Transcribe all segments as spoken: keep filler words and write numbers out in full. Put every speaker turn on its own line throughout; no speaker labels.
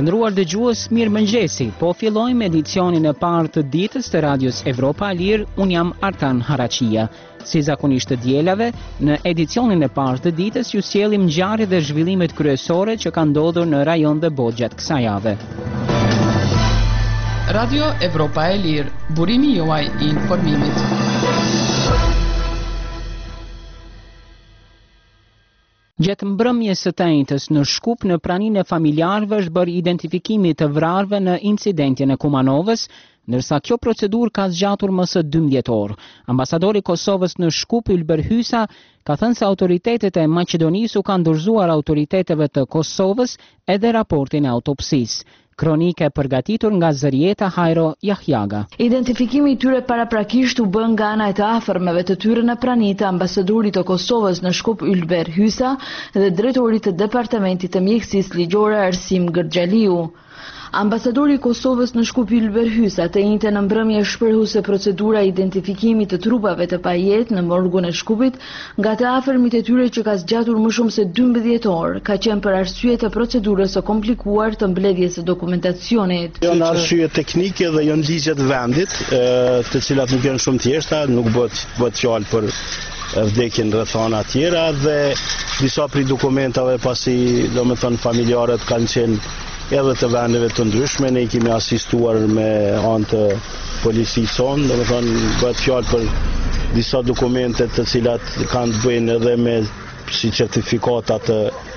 Të nderuar dëgjues, mirëmëngjesi. Po fillojmë edicionin e parë të ditës të Radios Evropa e Lirë. Un jam Artan Harachia. Si zakonisht të dielave, në edicionin e parë të ditës ju sjellim ngjarjet dhe zhvillimet kryesore që kanë ndodhur në rajon dhe botë gjatë kësaj jave.
Radio Evropa e Lirë, burimi juaj i informimit.
Gjatë mbrëmjes së të njëjtës në Shkup, në praninë e familjarëve është bërë identifikimi të vrarëve në incidentin e Kumanovës, ndërsa kjo procedurë ka zgjatur më së dymbëdhjetë orë. Ambasadori i Kosovës në Shkup, Ylber Hysa, ka thënë se autoritetet e Maqedonisë u kanë dorëzuar autoriteteve të Kosovës edhe raportin e autopsisë. Kronike përgatitur nga Zërieta Hajro Jahjaga.
Identifikimi i tyre paraprakisht u bën nga ana e të afërmeve të tyre në prani të ambasadorit të Kosovës në Shkup Ylber Hysa dhe drejtorit të departamentit të mjekësisë ligjore Arsim Gërxhaliu. Ambasadori i Kosovës në Shkup Ylber Hysa të njëjtën në mbrëmje shprehu se procedura e identifikimit të trupave të pajet në morgun e Shkupit nga të afërmit e tyre që ka zgjatur më shumë se dymbëdhjetë orë, ka qenë për arsye të procedurës së komplikuar të mbledhjes së dokumentacionit.
Janë arsye teknike dhe janë ligjet vendit, të cilat nuk janë shumë thjeshta, nuk bëhet bëhet fjalë për vdekjen rrethana tjera dhe disa prej dokumentave pasi domethënë familjarët kanë qenë edhe të vendeve të ndryshme, ne i kemi asistuar me anë të policisë sonë, domethënë bëhet fjalë për disa dokumente të cilat kanë të bëjnë edhe me si certifikata të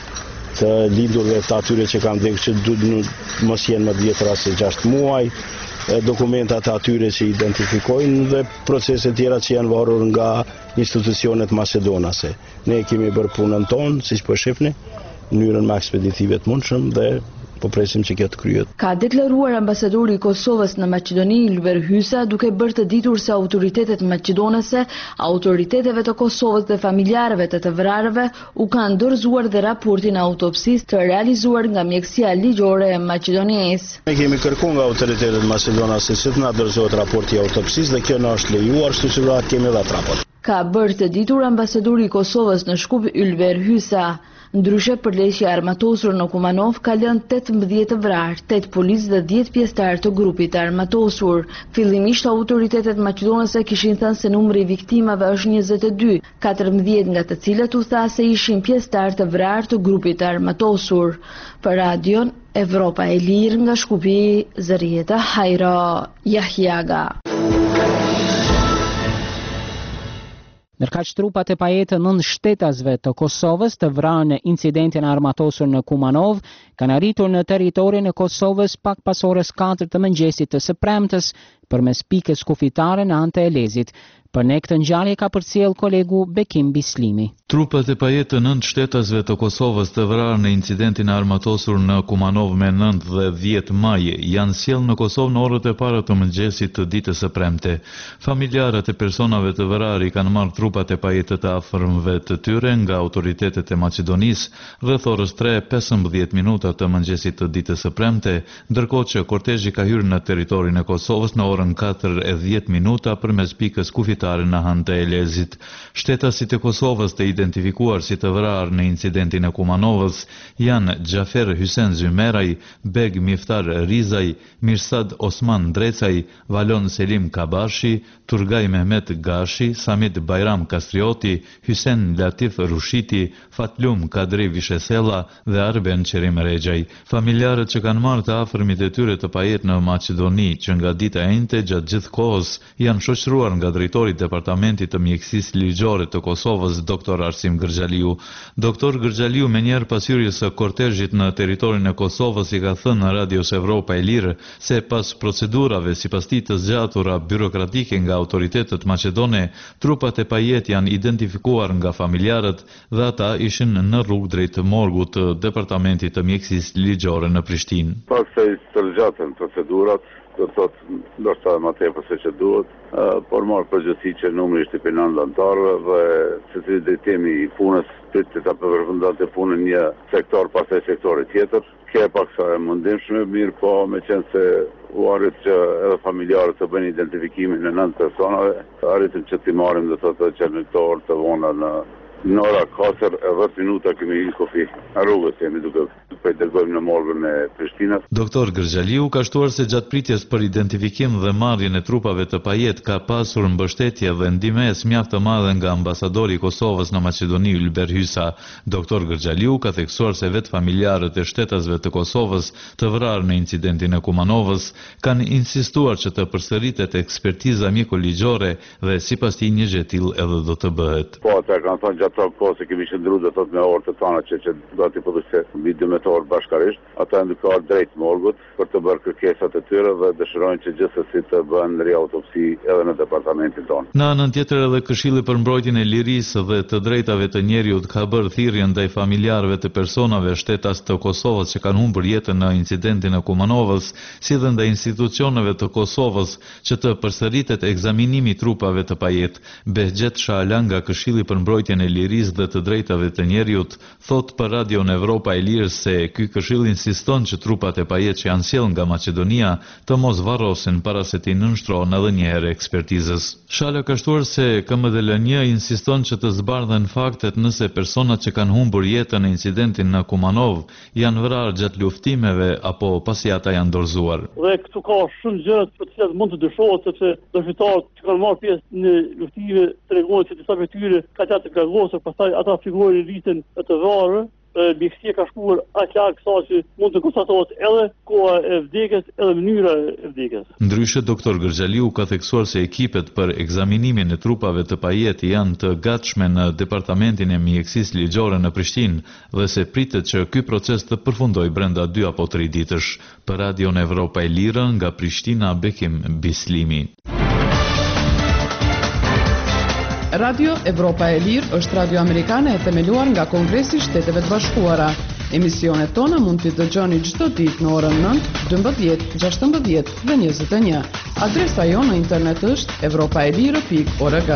të lindurve të atyre që kanë vdekur që duhet mos jenë më të vjetra se gjashtë muaj, dokumentat e atyre që identifikojnë dhe procese tjera që janë varur nga institucionet maqedonase. Ne kemi bërë punën tonë, siç po shihni, në mënyrën më ekspeditive të mundshëm dhe po presim që kjo të kryhet.
Ka deklaruar ambasadori i Kosovës në Maqedoni Ylber Hysa, duke bërë të ditur se autoritetet maqedonase, autoriteteve të Kosovës dhe familjarëve të të vrarëve u kanë dorëzuar dhe raportin e autopsisë të realizuar nga mjekësia ligjore e Maqedonisë.
Ne kemi kërkuar nga autoritetet maqedonase që të na dorëzohet raporti i autopsisë dhe kjo na është lejuar, kështu që do ta kemi edhe atë raport.
Ka bërë të ditur ambasadori i Kosovës në Shkup Ylber Hysa. Ndryshe, përleqja e armatosur në Kumanov ka lënë tetëmbëdhjetë vrarë, tetë policë dhe dhjetë pjesëtar të grupit të armatosur. Fillimisht autoritetet maqedonase kishin thënë se numri i viktimave është njëzet e dy, katërmbëdhjetë nga të cilët u tha se ishin pjesëtar të vrarë të grupit të armatosur. Për Radion Evropa e Lirë nga Shkupi, Zërieta Hajro Jahjaga.
Ndërkaq trupat e pajetë nënt shtetasve të Kosovës të vrarë në incidentin armatosur në Kumanov kanë arritur në territorin e Kosovës pak pas orës katër të mëngjesit të së premtes përmes pikës kufitare në anë të Elezit. Për ne këtë ngjarje ka përcjell kolegu Bekim Bislimi.
Trupat e pajetë të nënt shtetasve të Kosovës të vrarë në incidentin armatosur në Kumanov me nënt dhe dhjetë maj janë sjellë në Kosovë në orët e para të mëngjesit të ditës së premte. Familjarët e personave të vrarë i kanë marrë trupat e pajetë të afërmëve të tyre nga autoritetet e Maqedonisë rreth orës tre e pesëmbëdhjetë minuta të mëngjesit të ditës së premte, ndërkohë që kortezhi ka hyrë në territorin e Kosovës në orën katër e dhjetë minuta përmes pikës kufitare në anë të Elezit. Shtetasit e Kosovës të identifikuar si të vrarë në incidentin e Kumanovës janë Xhafer Hysen Zymeraj, Beg Miftar Rizaj, Mirsad Osman Drecaj, Valon Selim Kabashi, Turgaj Mehmet Gashi, Samit Bajram Kastrioti, Hysen Latif Rushiti, Fatlum Kadri Vishesela dhe Arben Qerim Rexhaj. Familjarët që kanë marrë të afërmit e tyre të pajet në Maqedoni që nga dita e njëjtë gjatë gjithë kohës janë shoqëruar nga drejtori i Departamentit të Mjekësisë Ligjore të Kosovës, doktor Arsim Gërxhaliu. Doktor Gërxhaliu, menjëherë pas hyrjes së kortezhit në territorin e Kosovës, i ka thënë në Radios Evropa e Lirë se pas procedurave sipas tij të zgjatura birokratike nga autoritetet maqedone, trupat e pajet janë identifikuar nga familjarët dhe ata ishin në rrugë drejt morgut të Departamentit të Mjekësisë Ligjore në Prishtinë.
Pas se të zgjatën procedurat, do të thotë ndoshta më tepër se që duhet, por marrë përgjithësi që numri ishte për nëntë anëtarëve dhe secili drejtimi i punës pritet ta përfundonte punën një sektor pastaj sektori tjetër. Kjo e pak sa e mundimshme, mirë po me qenë se u arrit që edhe familjarët të bëjnë identifikimin e nëntë personave, arritëm që t'i marrim dhe të të qenë këto orë të vona në Në ora katër e dhjetë minuta kemi hyrë kufi. Në rrugës jemi duke po i dërgojmë në morgun e Prishtinës.
Doktor Gërgjaliu ka shtuar se gjatë pritjes për identifikim dhe marrjen e trupave të Pajet ka pasur mbështetje dhe ndihmës mjaft të madhe nga ambasadori i Kosovës në Maqedoni Ylber Hysa. Doktor Gërgjaliu ka theksuar se vetë familjarët e shtetasve të Kosovës të vrarë në incidentin e Kumanovës kanë insistuar që të përsëritet ekspertiza mjekoligjore dhe sipas tij një gjë e tillë edhe do të bëhet.
Po ata kanë thënë gjatë kohës se kemi qëndruar do thotë me orë të tona që që do të përdorse mbi dymbëtor bashkarisht, ata ndërkohë drejt morgut për të bërë kërkesat e tyre dhe dëshirojnë që gjithsesi të bëhen riautopsi edhe në departamentin tonë.
Në anën tjetër edhe Këshilli për mbrojtjen e lirisë dhe të drejtave të njerëzit ka bërë thirrje ndaj familjarëve të personave shtetas të Kosovës që kanë humbur jetën në incidentin e Kumanovës, si dhe ndaj institucioneve të Kosovës që të përsëritet ekzaminimi i trupave të Pajet. Behgjet Shaala nga Këshilli për mbrojtjen e lirisë dhe të drejtave të njerëzit thot për Radion Evropa e Lirë se ky këshill insiston që trupat e Pajet që janë sjellë nga Maqedonia të mos varrosen para se t'i nënshtrohen edhe një herë ekspertizës. Shaala ka shtuar se K M D L N insiston që të zbardhen faktet nëse personat që kanë humbur jetën në incidentin në Kumanov janë vrarë gjatë luftimeve apo pasi ata janë dorëzuar.
Dhe këtu ka shumë gjëra për të cilat mund të dyshohet sepse dëshmitarët që kanë marrë pjesë në luftime tregojnë se disa prej tyre ka qenë të plagosur, pastaj ata figurojnë rritën e të varur. Mjekësia ka shkuar aq larg sa që mund të konstatohet edhe koha e vdekjes edhe mënyra e vdekjes.
Ndryshe, doktor Gërgjaliu ka theksuar se ekipet për ekzaminimin e trupave të Pajet janë të gatshme në departamentin e mjekësisë ligjore në Prishtinë dhe se pritet që ky proces të përfundojë brenda dy apo tre ditësh. Për Radion Evropa e Lirë nga Prishtina, Bekim Bislimi.
Radio Evropa e Lirë është radio amerikane e themeluar nga Kongresi i Shteteve të Bashkuara. Emisionet tona mund t'i dëgjoni çdo ditë në orën nëntë, dymbëdhjetë, gjashtëmbëdhjetë dhe njëzet e një. Adresa jonë në internet është evropaelire pikë org.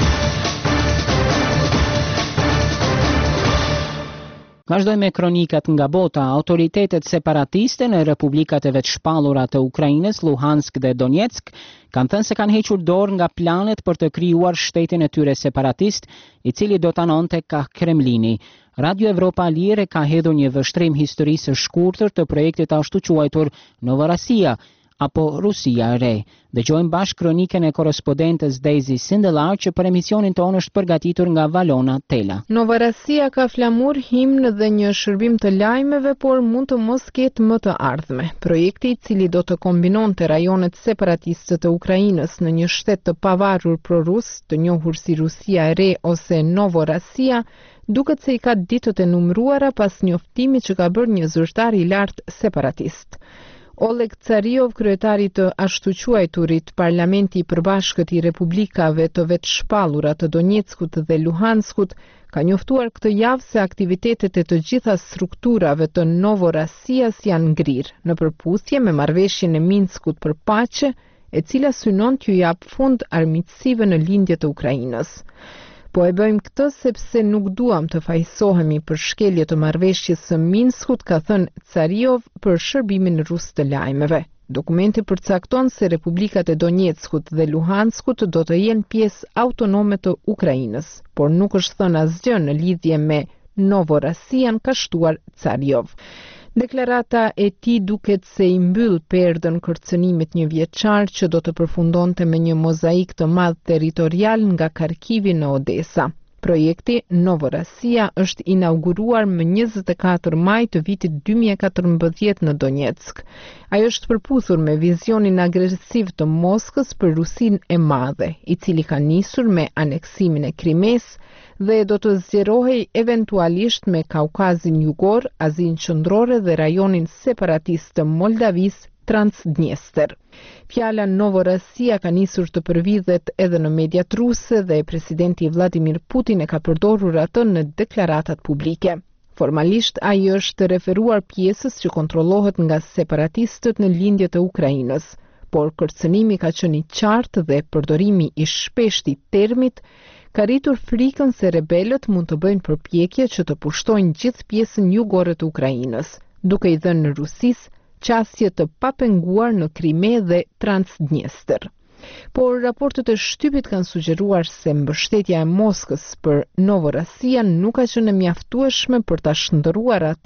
Vazhdojmë me kronikat nga bota. Autoritetet separatiste në republikat e vetë shpallura të Ukrainës, Luhansk dhe Donetsk, kanë thënë se kanë hequr dorë nga planet për të krijuar shtetin e tyre separatist, i cili do të anonte ka Kremlini. Radio Evropa Lire ka hedhur një vështrim historisë së shkurtër të projektit ashtu quajtur Novorossiya, apo Rusia e re. Dëgjojmë bashkë kronikën e korrespondentes Daisy Sindelar që për emisionin tonë është përgatitur nga Valona Tela.
Novorossiya ka flamur, himn dhe një shërbim të lajmeve, por mund të mos ketë më të ardhme. Projekti, i cili do të kombinonte rajonet separatiste të Ukrainës në një shtet të pavarur prorus, të njohur si Rusia e re ose Novorossiya, duket se i ka ditët e numëruara pas njoftimit që ka bërë një zyrtar i lartë separatist. Oleg Tsariov, kryetari të ashtu quajturit Parlamenti i Përbashkët i Republikave të vetë shpallura të Donetskut dhe Luhanskut, ka njoftuar këtë javë se aktivitetet e të gjitha strukturave të Novorossiyas janë ngrirë, në përputhje me marrëveshjen e Minskut për paqe, e cila synon t'ju jap fund armiqësive në lindje të Ukrainës. Po e bëjmë këtë sepse nuk duam të fajsohemi për shkelje të marrëveshjes së Minskut, ka thënë Tsariov për shërbimin rus të lajmeve. Dokumenti përcakton se republikat e Donetskut dhe Luhanskut do të jenë pjesë autonome të Ukrainës, por nuk është thënë asgjë në lidhje me Novorossiyan, ka shtuar Tsariov. Deklarata e tij duket se i mbyll perdën kërcënimit një vjeçar që do të përfundonte me një mozaik të madh territorial nga Kharkivi në Odesa. Projekti Novorossiya është inauguruar më njëzet e katër maj të vitit dy mijë e katërmbëdhjetë në Donetsk. Ai është përputhur me vizionin agresiv të Moskës për Rusinë e Madhe, i cili ka nisur me aneksimin e Krimes dhe do të zgjerohej eventualisht me Kaukazin Jugor, Azinë Qendrore dhe rajonin separatist të Moldavisë, Transdniester. Fjala Novorossiya ka nisur të përvidhet edhe në mediat ruse dhe presidenti Vladimir Putin e ka përdorur atë në deklaratat publike. Formalisht ai është referuar pjesës që kontrollohet nga separatistët në lindje të Ukrainës, por kërcënimi ka qenë i qartë dhe përdorimi i shpeshtë i termit ka rritur frikën se rebelët mund të bëjnë përpjekje që të pushtojnë gjithë pjesën jugore të Ukrainës, duke i dhënë Rusisë qasje të papenguar në Krime dhe Transdniester. Por raportet e shtypit kanë sugjeruar se mbështetja e Moskës për Novorossiyan nuk ka qenë mjaftueshme për ta shndërruar atë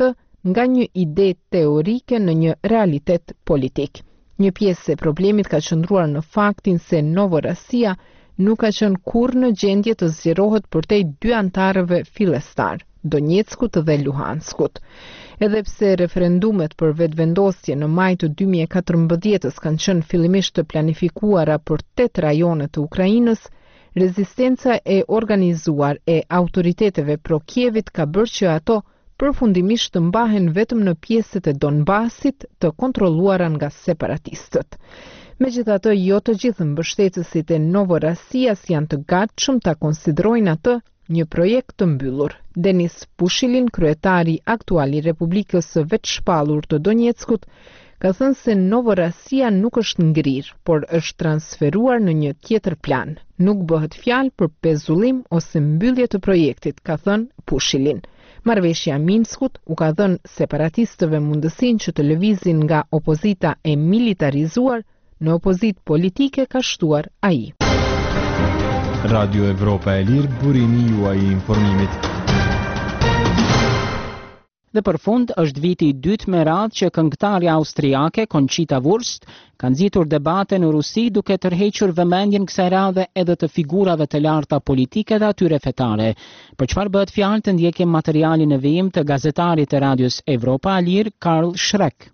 nga një ide teorike në një realitet politik. Një pjesë e problemit ka qëndruar në faktin se Novorasia nuk ka qenë kurrë në gjendje të zgjerohet përtej dy antarëve fillestar, Donjeckut dhe Luhanskut. Edhe pse referendumet për vetëvendosje në maj të dy mijë e katërmbëdhjetës kanë qenë fillimisht të planifikuara për tetë rajone të Ukrainës, rezistenca e organizuar e autoriteteve pro-Kievit ka bërë që ato përfundimisht të mbahen vetëm në pjesët e Donbasit të kontrolluara nga separatistët. Megjithatë, jo të gjithë mbështetësit e Novorasias janë të gatshëm ta konsiderojnë atë një projekt të mbyllur. Denis Pushilin, kryetari aktual i Republikës së Vetshpallur të Donjeckut, ka thënë se Novorasia nuk është ngrirë, por është transferuar në një tjetër plan. Nuk bëhet fjalë për pezullim ose mbyllje të projektit, ka thënë Pushilin. Marrëveshja Minskut u ka dhënë separatistëve mundësinë që të lëvizin nga opozita e militarizuar në opozitë politike, ka shtuar ai.
Radio Evropa e Lirë, burimi juaj i informimit.
Dhe për fund është viti i dytë me radhë që këngëtarja austriake Conchita Wurst ka nxitur debate në Rusi duke tërhequr vëmendjen kësaj radhe edhe të figurave të larta politike dhe atyre fetare. Për çfarë bëhet fjalë të ndjekim materialin e vijim të gazetarit të Radios Evropa e Lirë, Karl Schreck.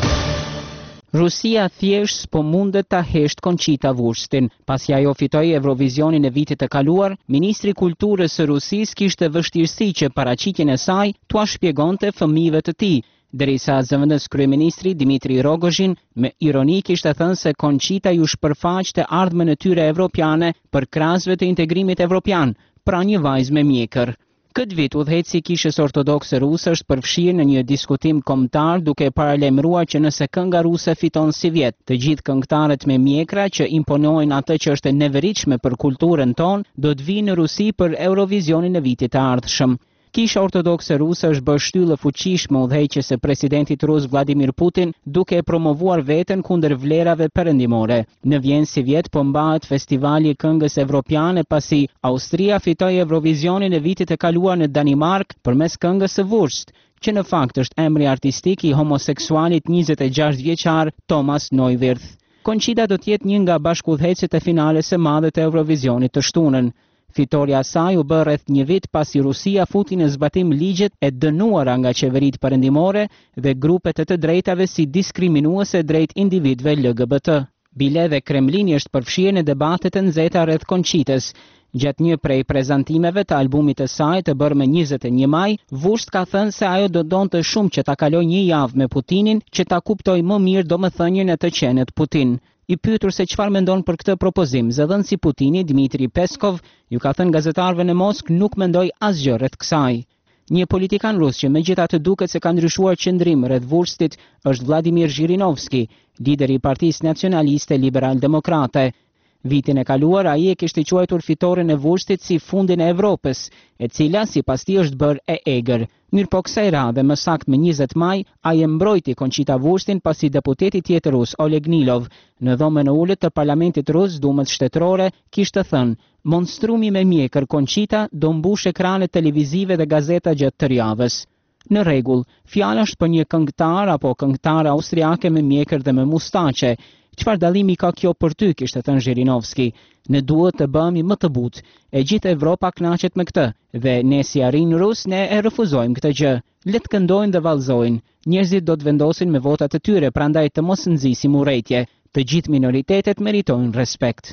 Rusia thjesht s'po mundet ta hesht Conchita Wurstin. Pasi ajo fitoi Eurovisionin e vitit të kaluar, Ministri i Kulturës së Rusisë kishte vështirësi që paraqitjen e saj t'ua shpjegonte fëmijëve të tij, derisa zë vë en-s kryeministri Dmitri Rogozhin me ironi kishte thënë se Conchita ju shpërfaqte ardhmen e tyre evropiane për krahasve të integrimit evropian, pra një vajzë me mjekër. Këtë vit udhëheci i Kishës Ortodokse Ruse është përfshirë në një diskutim kombëtar duke paralajmëruar që nëse kënga ruse fiton si vjet, të gjithë këngëtarët me mjekra që imponojnë atë që është e neveritshme për kulturën tonë, do të vinë në Rusi për Eurovisionin e vitit të ardhshëm. Kisha Ortodokse Ruse është bërë shtyllë fuqishme udhëheqjes së presidentit rus Vladimir Putin duke e promovuar veten kundër vlerave perëndimore. Në vjen si vjet po mbahet festivali i këngës evropiane pasi Austria fitoi Eurovisionin e vitit të kaluar në Danimark përmes këngës së Wurst, që në fakt është emri artistik i homoseksualit njëzet e gjashtë vjeçar Thomas Neuwirth. Conchita do të jetë një nga bashkëudhëheqësit e finales së madhe të Eurovisionit të shtunën. Fitoria saj u bë rreth një vit pasi Rusia futi në zbatim ligjet e dënuara nga qeveritë perëndimore dhe grupet e të drejtave si diskriminuese drejt individëve L G B T. Bile dhe Kremlini është përfshirë në debatet e nxehta rreth Conchitës. Gjatë një prej prezantimeve të albumit të saj të bërë me njëzet e një maj, Wurst ka thënë se ajo do donte shumë që ta kaloj një javë me Putinin që ta kuptoj më mirë domethënien e të qenet Putin. I pyetur se çfarë mendon për këtë propozim, zëdhënësi i Putinit Dmitri Peskov ju ka thënë gazetarëve në Moskë nuk mendoi asgjë rreth kësaj. Një politikan rus që megjithatë duket se ka ndryshuar qendrim rreth Wurstit është Vladimir Zhirinovski, lideri i Partisë Nacionaliste Liberal-Demokrate. Vitin e kaluar ai e kishte quajtur fitoren e Wurstit si fundin e Evropës, e cila sipas tij është bërë e egër. Mirë po kësaj radhe më saktë me njëzet maj, ai e mbrojti Conchita Wurstin pasi deputeti tjetër rus Oleg Nilov në dhomën e ulët të parlamentit rus Dumës shtetërore kishte thënë: "Monstrumi me mjekër Conchita do mbush ekranet televizive dhe gazeta gjatë tërë javës." Në rregull, fjala është për një këngëtar apo këngëtare austriake me mjekër dhe me mustaqe. Çfarë dallimi ka kjo për ty, kishte thënë Zhirinovski. Ne duhet të bëhemi më të butë. E gjithë Evropa kënaqet me këtë dhe ne si arrin rus ne e refuzojmë këtë gjë. Le të këndojnë dhe vallëzojnë. Njerëzit do të vendosin me votat e tyre, prandaj të mos nxisim urrëtie. Të gjithë minoritetet meritojnë respekt.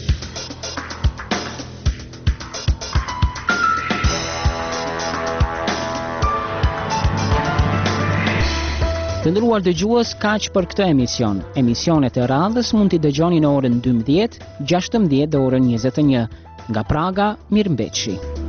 Të nderuar dëgjues, kaq për këtë emision. Emisionet e radhës mund t'i dëgjoni në orën dymbëdhjetë, gjashtëmbëdhjetë dhe orën njëzet e një. Nga Praga, mirëmbëjtje.